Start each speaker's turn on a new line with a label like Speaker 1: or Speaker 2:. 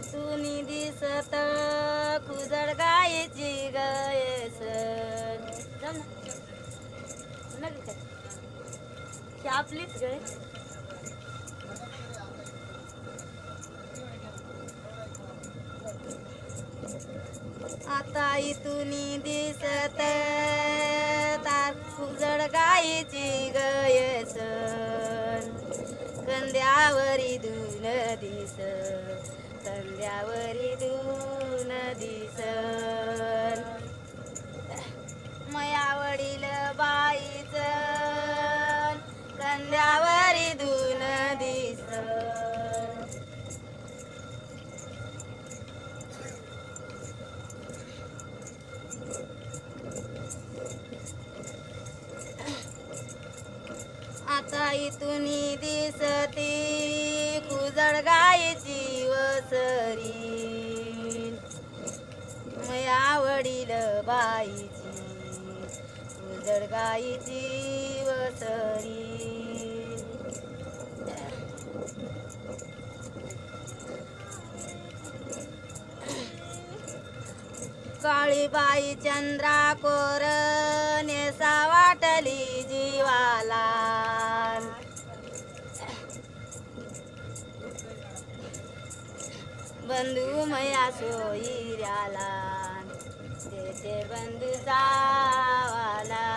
Speaker 1: तुनी दिसत कुजळ गायची गयसन जाऊ ना नका काय ही आपलीच गय आता इथुनी दिसत कुजळ गायची गयसन कंद्यावरी धुन दिस कंद्यावरी धुन दिसन मया वडील बाईच कंद्यावरी धुन दिसन आता इथुनी दिसती कुजळ गायची वसरी मया वडील बाईची कुजळ गायची वसरी काळी बाई चंद्राकोर नेसा वाटली जीवाला बंधू मया सोयीऱ्याला ते बंधू जावाला